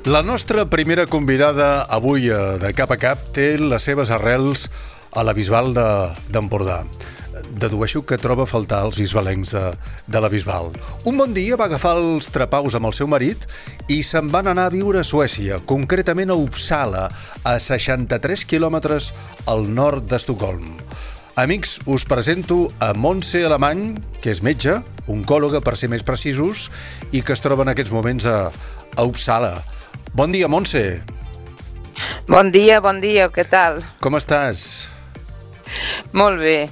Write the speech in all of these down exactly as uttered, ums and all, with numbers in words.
La nostra primera convidada avui de Cap a Cap té les seves arrels a la Bisbal d'Empordà. Dedueixo que troba a faltar els bisbalencs de, de la Bisbal. Un bon dia va agafar els trapaus amb el seu marit i se'n van anar a viure a Suècia, concretament a Uppsala, a seixanta-tres quilòmetres al nord d'Estocolm. Amics, us presento a Montse Alemany, que és metge, oncòloga per ser més precisos, i que es troba en aquests moments a, a Uppsala. Bon dia, Montse. Bon dia, bon dia, què tal? Com estàs? Molt bé.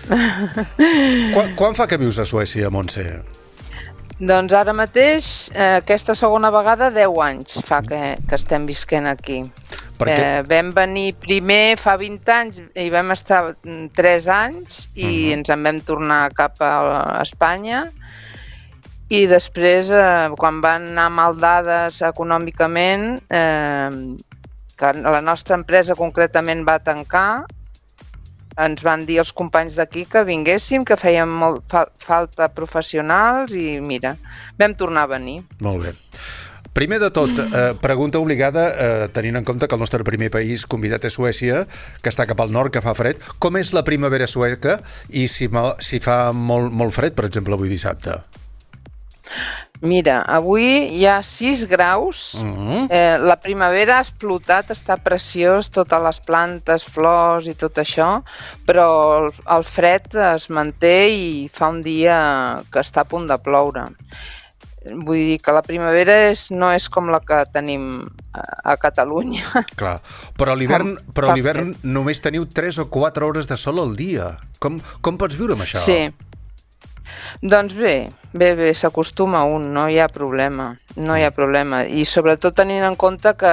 Quan, quan fa que vius a Suècia, Montse? Doncs ara mateix, eh, aquesta segona vegada, deu anys fa que, que estem visquent aquí. Perquè... Eh, vam venir primer fa vint anys i vam estar tres anys i uh-huh. ens en vam tornar cap a Espanya. I després, eh, quan van anar mal dades econòmicament, eh, que la nostra empresa concretament va tancar, ens van dir els companys d'aquí que vinguéssim, que feien molt fa falta professionals i mira, vam tornar a venir. Molt bé. Primer de tot, eh, pregunta obligada, eh, tenint en compte que el nostre primer país convidat és Suècia, que està cap al nord, que fa fred. Com és la primavera sueca i si, si fa molt, molt fred, per exemple, avui dissabte? Mira, avui hi ha sis graus, uh-huh. eh, la primavera ha explotat, està preciós, totes les plantes, flors i tot això, però el, el fred es manté i fa un dia que està a punt de ploure. Vull dir que la primavera és, no és com la que tenim a, a Catalunya. Clar, però a l'hivern però a l'hivern només teniu tres o quatre hores de sol al dia. Com, com pots viure amb això? Sí. Doncs bé, bé, bé, s'acostuma un, no hi ha problema, no hi ha problema. I sobretot tenint en compte que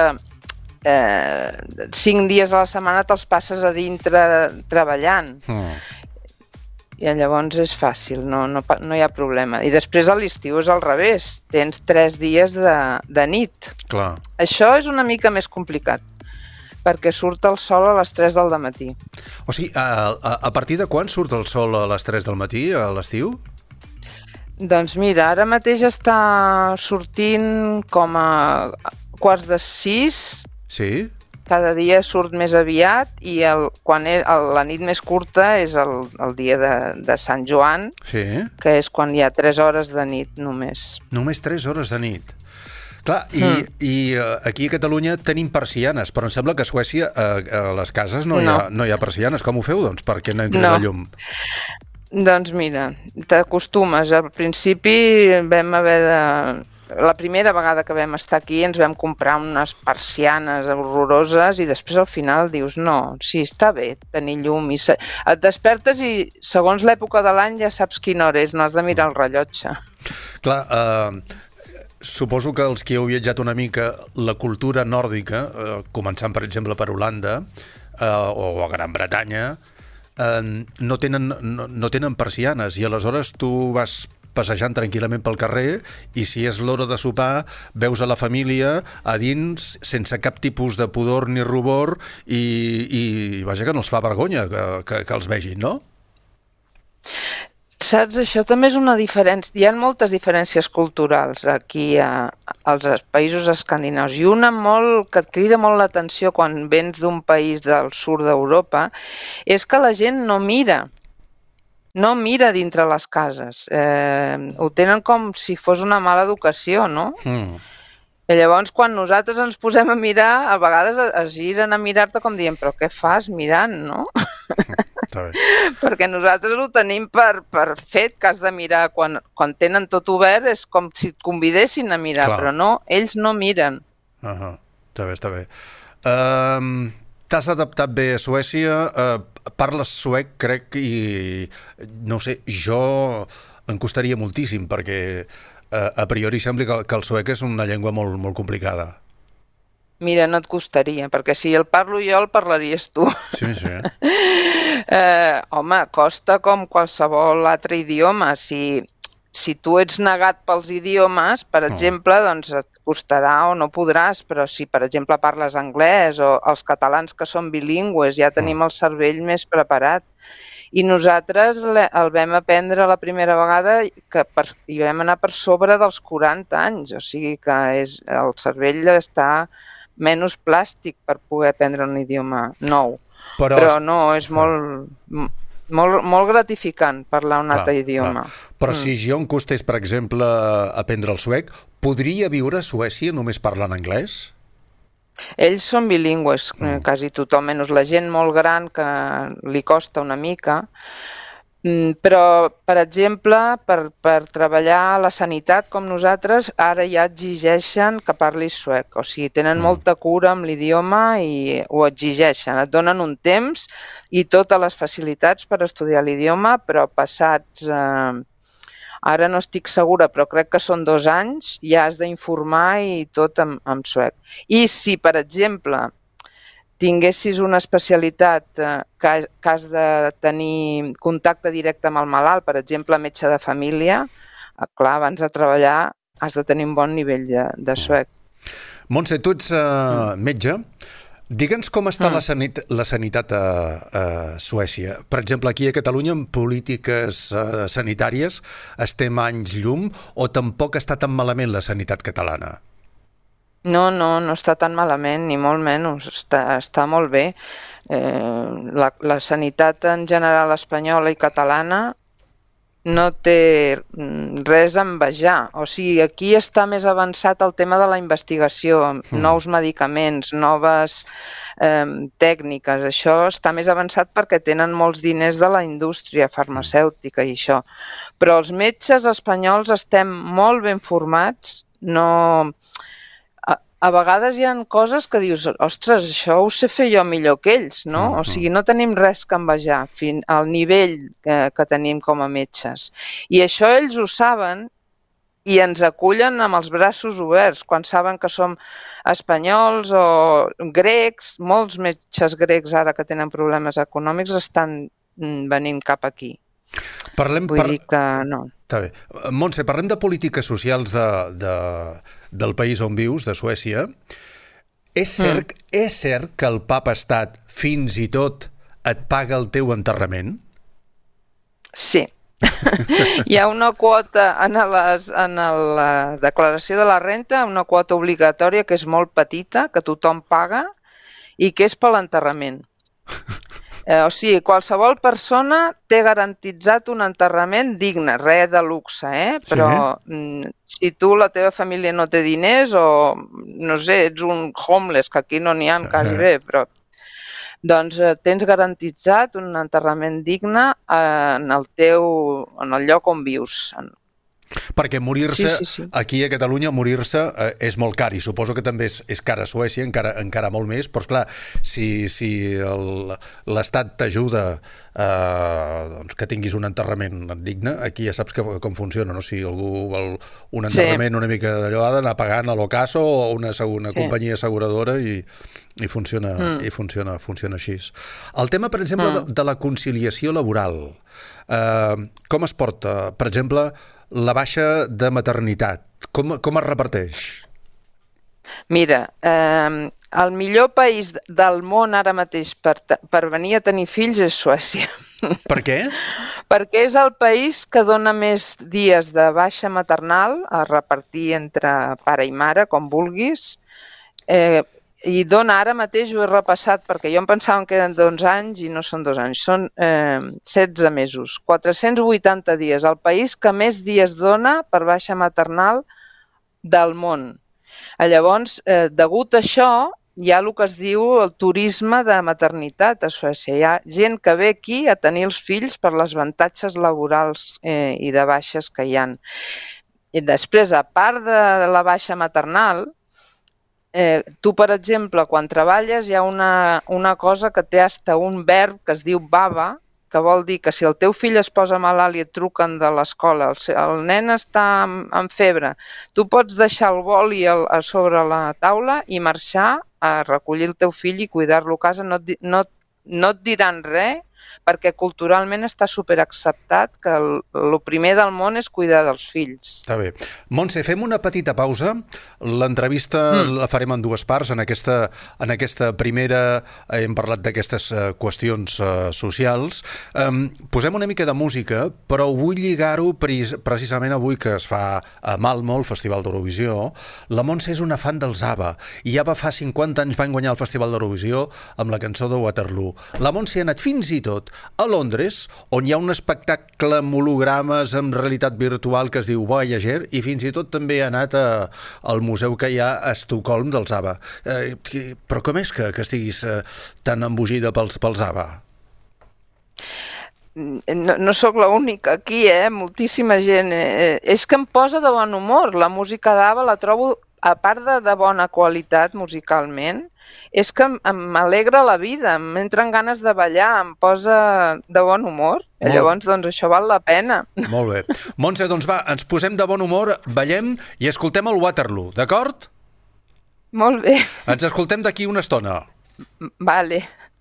eh, cinc dies a la setmana te'ls passes a dintre treballant. Mm. I llavors és fàcil, no, no, no hi ha problema. I després a l'estiu és al revés, tens tres dies de, de nit. Clar. Això és una mica més complicat, perquè surt el sol a les tres del matí. O sigui, a, a, a partir de quan surt el sol a les tres del matí, a l'estiu? Doncs mira, ara mateix està sortint com a quarts de sis. Sí? Cada dia surt més aviat i el, quan és, el, la nit més curta és el, el dia de, de Sant Joan, sí? Que és quan hi ha tres hores de nit només. Només tres hores de nit? Clar, i, mm. i aquí a Catalunya tenim persianes, però em sembla que a Suècia a, a les cases no, no. Hi ha, no hi ha persianes. Com ho feu, doncs, perquè no entri no. la llum? Doncs mira, t'acostumes. Al principi vam haver de... La primera vegada que vam estar aquí ens vam comprar unes persianes horroroses i després al final dius no, sí, està bé tenir llum. I se... Et despertes i segons l'època de l'any ja saps quina hora és, no has de mirar el rellotge. Clar, eh... suposo que els que heu viatjat una mica la cultura nòrdica, eh, començant per exemple per Holanda eh, o a Gran Bretanya, eh, no, tenen, no, no tenen persianes i aleshores tu vas passejant tranquil·lament pel carrer i si és l'hora de sopar veus a la família a dins sense cap tipus de pudor ni rubor i, i vaja que no els fa vergonya que, que, que els vegin, no? Saps, això també és una diferència. Hi ha moltes diferències culturals aquí a, als països escandinaus i una molt, que et crida molt l'atenció quan vens d'un país del sud d'Europa és que la gent no mira, no mira dintre les cases. Eh, ho tenen com si fos una mala educació, no? Mm. I llavors, quan nosaltres ens posem a mirar, a vegades es giren a mirar-te com dient però què fas mirant, no? Perquè nosaltres ho tenim per, per fet que has de mirar. Quan, quan tenen tot obert és com si et convidessin a mirar, clar. Però no, ells no miren. Uh -huh. Està bé, està bé. Um, T'has adaptat bé a Suècia, uh, parles suec, crec, i no sé, jo em costaria moltíssim perquè uh, a priori sembla que, que el suec és una llengua molt, molt complicada. Mira, no et costaria, perquè si el parlo jo el parlaries tu. Sí, sí. eh, home, costa com qualsevol altre idioma. Si, si tu ets negat pels idiomes, per exemple, oh. doncs et costarà o no podràs, però si, per exemple, parles anglès o els catalans que són bilingües, ja tenim oh. el cervell més preparat. I nosaltres el vam aprendre la primera vegada que per, i vam anar per sobre dels quaranta anys, o sigui que és, el cervell està menys plàstic per poder aprendre un idioma nou. Però, Però no, és molt, molt, molt gratificant parlar un clar, altre idioma. Clar. Però mm. si jo em costés, per exemple, aprendre el suec, podria viure a Suècia només parlant anglès? Ells són bilingües, mm. quasi tothom, menys la gent molt gran que li costa una mica. Però, per exemple, per, per treballar a la sanitat com nosaltres, ara ja exigeixen que parlis suec. O sigui, tenen mm. molta cura amb l'idioma i ho exigeixen. Et donen un temps i totes les facilitats per estudiar l'idioma, però passats, eh, ara no estic segura, però crec que són dos anys, ja has d'informar i tot en, en suec. I si, per exemple, tinguessis una especialitat eh, que, que has de tenir contacte directe amb el malalt, per exemple, metge de família, eh, clar, abans de treballar has de tenir un bon nivell de, de suec. Montse, tu ets uh, metge. Digue'ns com està mm. la, sanit la sanitat a, a Suècia. Per exemple, aquí a Catalunya, en polítiques uh, sanitàries, estem anys llum o tampoc està tan malament la sanitat catalana? No, no, no està tan malament, ni molt menys, està, està molt bé. Eh, la, la sanitat en general espanyola i catalana no té res a envejar. O sigui, aquí està més avançat el tema de la investigació, mm. nous medicaments, noves eh, tècniques. Això està més avançat perquè tenen molts diners de la indústria farmacèutica i això. Però els metges espanyols estem molt ben formats, no... A vegades hi ha coses que dius, ostres, això ho sé fer jo millor que ells, no? O sigui, no tenim res que envejar fins al nivell que, que tenim com a metges. I això ells ho saben i ens acullen amb els braços oberts quan saben que som espanyols o grecs. Molts metges grecs ara que tenen problemes econòmics estan venint cap aquí. Parlem, Vull par... dir que no. Està bé. Montse, parlem de polítiques socials de, de, del país on vius, de Suècia. És cert, mm. és cert que el Papa Estat fins i tot et paga el teu enterrament? Sí. Hi ha una quota en, les, en la declaració de la renta, una quota obligatòria que és molt petita, que tothom paga i que és per l'enterrament. Eh, o sigui, qualsevol persona té garantitzat un enterrament digne, res de luxe, eh? Però sí? si tu, la teva família no té diners o, no sé, ets un homeless, que aquí no n'hi ha sí. quasi bé, però doncs eh, tens garantitzat un enterrament digne en el teu, en el lloc on vius. Perquè morir-se, sí, sí, sí. aquí a Catalunya, morir-se eh, és molt car i suposo que també és, és car a Suècia, encara, encara molt més, però esclar, si, si l'Estat t'ajuda eh, doncs que tinguis un enterrament digne, aquí ja saps que, com funciona, no? Si algú vol un enterrament sí. una mica d'allò, ha d'anar pagant a l'Ocaso o una, una sí. companyia asseguradora i, i, funciona, mm. i funciona, funciona així. El tema, per exemple, mm. de, de la conciliació laboral, eh, com es porta? Per exemple, la baixa de maternitat, com, com es reparteix? Mira, eh, el millor país del món ara mateix per, per venir a tenir fills és Suècia. Per què? Perquè és el país que dona més dies de baixa maternal a repartir entre pare i mare, com vulguis, eh, i dona ara mateix, ho he repassat, perquè jo em pensava que eren dos anys i no són dos anys, són eh, setze mesos, quatre-cents vuitanta dies, el país que més dies dona per baixa maternal del món. Llavors, eh, degut a això, hi ha el que es diu el turisme de maternitat a Suècia. Hi ha gent que ve aquí a tenir els fills per les avantatges laborals eh, i de baixes que hi ha. I després, a part de la baixa maternal, Eh, tu, per exemple, quan treballes hi ha una, una cosa que té hasta un verb que es diu baba, que vol dir que si el teu fill es posa malalt i et truquen de l'escola, el, el nen està amb, amb febre, tu pots deixar el boli a, a sobre la taula i marxar a recollir el teu fill i cuidar-lo a casa, no, no, no et diran res perquè culturalment està superacceptat que el, el primer del món és cuidar dels fills. Està bé. Montse, fem una petita pausa. L'entrevista mm. la farem en dues parts. En aquesta, en aquesta primera hem parlat d'aquestes uh, qüestions uh, socials. Um, posem una mica de música, però vull lligar-ho precisament avui que es fa a Malmo, el Festival d'Eurovisió. La Montse és una fan dels ABBA i ABBA fa cinquanta anys van guanyar el Festival d'Eurovisió amb la cançó de Waterloo. La Montse ha anat fins i tot a Londres, on hi ha un espectacle amb hologrames en realitat virtual que es diu Voyager, i fins i tot també ha anat a, al museu que hi ha a Estocolm dels ABBA. Eh, però com és que, que estiguis eh, tan embogida pels, pels ABBA? No, no sóc l'única aquí, eh? Moltíssima gent. Eh, és que em posa de bon humor. La música d'ABBA la trobo, a part de, de bona qualitat musicalment, és que m'alegra la vida, m'entren ganes de ballar, em posa de bon humor. Molt. Llavors, doncs, això val la pena. Molt bé. Montse, doncs va, ens posem de bon humor, ballem i escoltem el Waterloo, d'acord? Molt bé. Ens escoltem d'aquí una estona. Vale.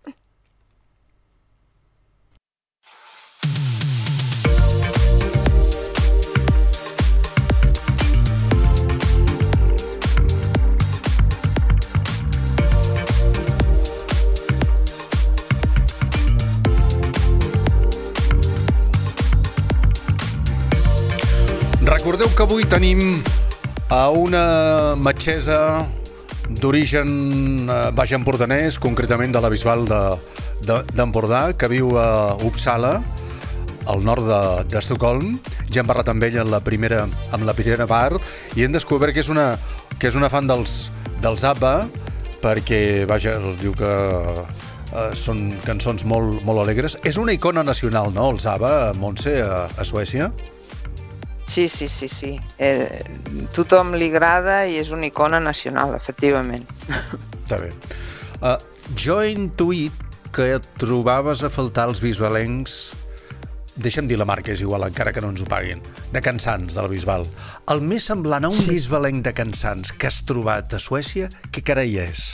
Recordeu que avui tenim a una metgessa d'origen baix empordanès, concretament de la Bisbal d'Empordà, de, de, que viu a Uppsala, al nord d'Estocolm. Ja hem parlat amb ella en la primera, en la primera part i hem descobert que és una, que és una fan dels, dels ABBA, perquè, vaja, diu que eh, són cançons molt, molt alegres. És una icona nacional, no?, els ABBA, Montse, a, a Suècia? Sí, sí, sí, sí. Eh, tothom li agrada i és una icona nacional, efectivament. Està bé. Uh, jo he intuït que trobaves a faltar els bisbalencs, deixa'm dir la marca, és igual, encara que no ens ho paguin, de Cansans, de la Bisbal. El més semblant a un sí. bisbalenc de Cansans que has trobat a Suècia, què carai és?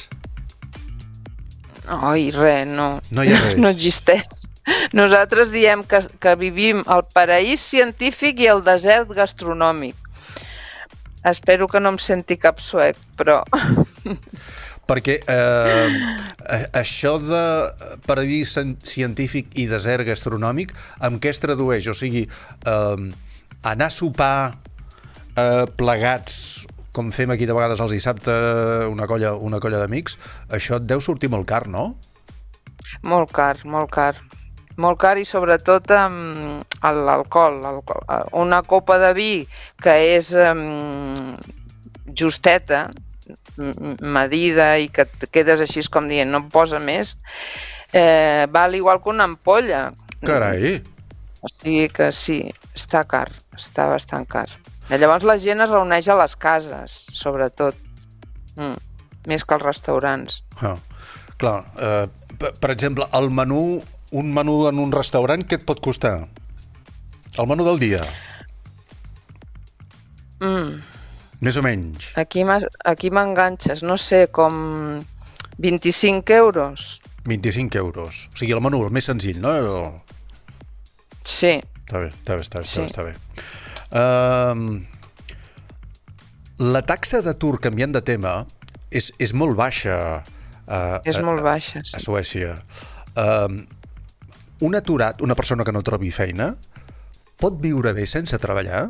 Oi, res, no. No hi ha res. No existeix. Nosaltres diem que, que vivim al paraís científic i el desert gastronòmic. Espero que no em senti cap suec, però... Perquè eh, això de paradís científic i desert gastronòmic, amb què es tradueix? O sigui, eh, anar a sopar eh, plegats, com fem aquí de vegades els dissabte, una colla, una colla d'amics, això et deu sortir molt car, no? Molt car, molt car. Molt car i sobretot um, l'alcohol. Una copa de vi que és um, justeta, medida i que et quedes així com dient no em posa més, eh, val igual que una ampolla. Carai! O sigui que sí, està car, està bastant car. I llavors la gent es reuneix a les cases, sobretot, mm, més que als restaurants. Ah, clar, eh, per, per exemple, el menú un menú en un restaurant, què et pot costar? El menú del dia? Mm. Més o menys. Aquí m'enganxes, no sé, com vint-i-cinc euros. vint-i-cinc euros. O sigui, el menú, el més senzill, no? Sí. Està bé, està bé, està bé. Sí. Està bé. Uh, la taxa d'atur, canviant de tema, és, és molt baixa. Uh, és a, molt baixa, sí. A Suècia. Uh, un aturat, una persona que no trobi feina, pot viure bé sense treballar?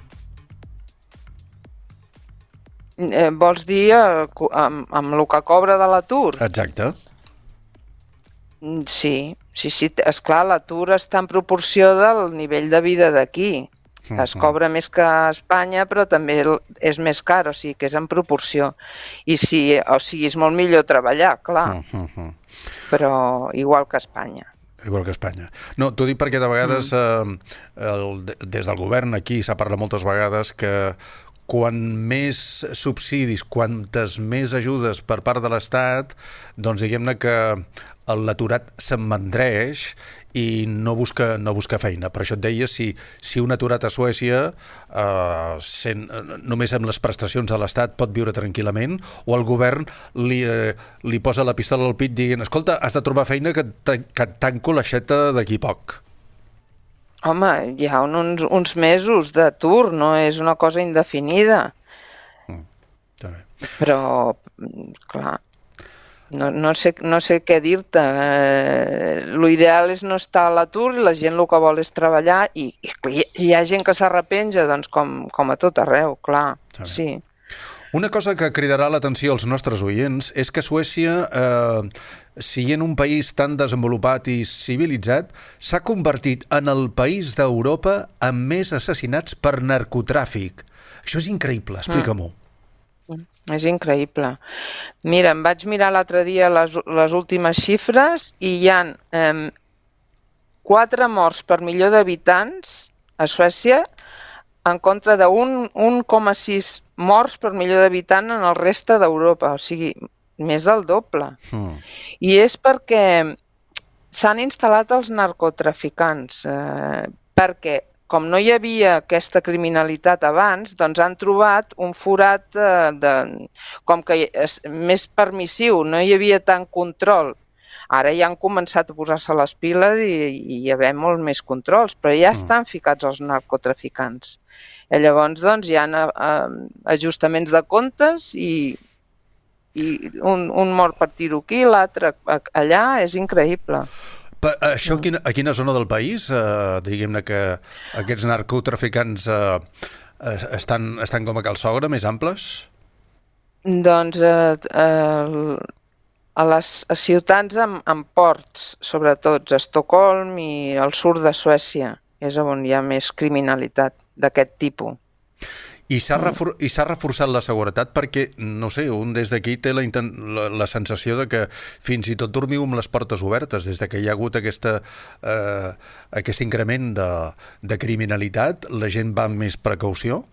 Eh, vols dir eh, amb, amb el que cobra de l'atur? Exacte. Sí, sí, sí. Esclar, l'atur està en proporció del nivell de vida d'aquí. Uh-huh. Es cobra més que a Espanya, però també és més car, o sigui que és en proporció. I sí, o sigui, és molt millor treballar, clar, uh-huh. Però igual que a Espanya. Igual que a Espanya. No, t'ho dic perquè de vegades, mm. eh, el, des del govern aquí s'ha parlat moltes vegades que quan més subsidis, quantes més ajudes per part de l'Estat, doncs diguem-ne que l'aturat s'emmandreix i no busca, no busca feina. Per això et deia, si, si un aturat a Suècia, eh, sent, només amb les prestacions de l'Estat, pot viure tranquil·lament, o el govern li, eh, li posa la pistola al pit dient, escolta, has de trobar feina que, que et tanco l'aixeta d'aquí poc. Home, hi ha uns, uns mesos d'atur, no és una cosa indefinida. Mm, també. Però, clar, no, no, sé, no sé què dir-te. Eh, l'ideal és no estar a l'atur, la gent el que vol és treballar i, i hi ha gent que s'arrepenja, doncs com, com a tot arreu, clar, també. Sí. Una cosa que cridarà l'atenció als nostres oients és que Suècia, eh, sent un país tan desenvolupat i civilitzat, s'ha convertit en el país d'Europa amb més assassinats per narcotràfic. Això és increïble, explica-m'ho. Mm. És increïble. Mira, em vaig mirar l'altre dia les, les últimes xifres i hi ha eh, quatre morts per milió d'habitants a Suècia en contra de un coma sis morts per milió d'habitant en el reste d'Europa, o sigui, més del doble. Mm. I és perquè s'han instal·lat els narcotraficants, eh, perquè com no hi havia aquesta criminalitat abans, doncs han trobat un forat de, de, com que és més permissiu, no hi havia tant control. Ara ja han començat a posar-se les piles i, i hi ha molt més controls, però ja estan ficats els narcotraficants. I llavors doncs, hi ha uh, ajustaments de comptes i, i un, un mort per tiro aquí, l'altre allà, és increïble. Per, això a quina, a quina zona del país? Eh, diguem-ne que aquests narcotraficants eh, estan, estan com a Cal Sogra, més amples? Doncs eh, eh, a les a ciutats amb, amb ports, sobretot, a Estocolm i al sud de Suècia, és on hi ha més criminalitat d'aquest tipus. I s'ha refor reforçat la seguretat perquè, no sé, un des d'aquí té la, la, la sensació de que fins i tot dormiu amb les portes obertes, des de que hi ha hagut aquesta, eh, aquest increment de, de criminalitat, la gent va amb més precaució?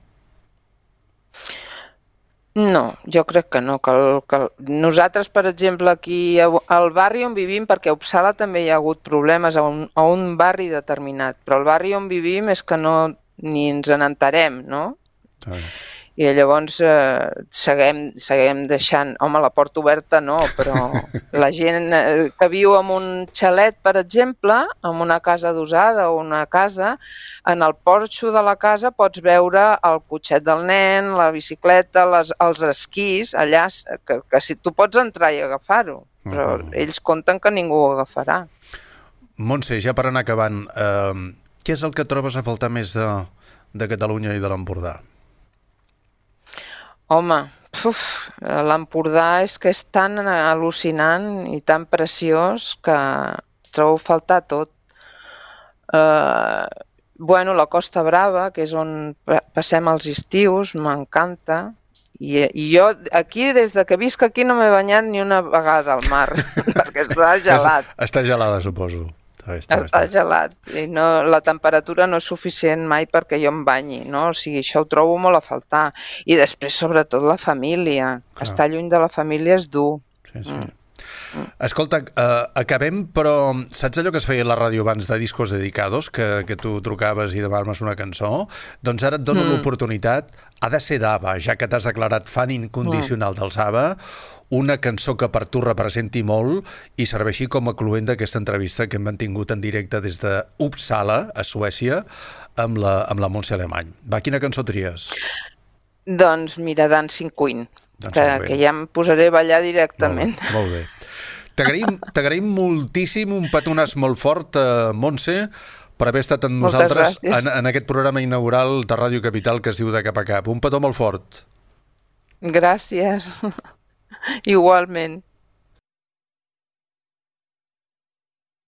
No, jo crec que no. Que el, que el... Nosaltres, per exemple, aquí al barri on vivim, perquè a Uppsala també hi ha hagut problemes a un, a un barri determinat, però el barri on vivim és que no ni ens n'enterem, no? Ah. I llavors eh, seguim, seguim deixant, home, la porta oberta no, però la gent que viu en un xalet, per exemple, en una casa adosada o una casa, en el porxo de la casa pots veure el cotxet del nen, la bicicleta, les, els esquís, allà, que, que si tu pots entrar i agafar-ho, però uh -huh. ells compten que ningú ho agafarà. Montse, ja per anar acabant, eh, què és el que trobes a faltar més de, de Catalunya i de l'Empordà? Home, l'Empordà és que és tan al·lucinant i tan preciós que trobo faltar tot. Eh, bueno, la Costa Brava, que és on passem els estius, m'encanta. I, I jo aquí, des de que visc aquí, no m'he banyat ni una vegada al mar, perquè està gelat. Està gelada, suposo. Està, està gelat i no, la temperatura no és suficient mai perquè jo em banyi, no? O sigui, això ho trobo molt a faltar. I després, sobretot, la família. Clar. Estar lluny de la família és dur. Sí, sí. Mm. Escolta, uh, acabem, però saps allò que es feia a la ràdio abans de discos dedicados, que, que tu trucaves i demanaves una cançó? Doncs ara et dono mm. l'oportunitat, ha de ser d'Ava, ja que t'has declarat fan incondicional mm. dels Ava, una cançó que per tu representi molt i serveixi com a cluent d'aquesta entrevista que hem mantingut en directe des de Uppsala, a Suècia, amb la, amb la Montse Alemany. Va, quina cançó tries? Doncs mira, Dancing Queen, que, que ja em posaré a ballar directament. Molt bé, molt bé. T'agraïm moltíssim, un petonàs molt fort, eh, Montse, per haver estat amb nosaltres en, en aquest programa inaugural de Ràdio Capital que es diu De Cap a Cap. Un petó molt fort. Gràcies. Igualment.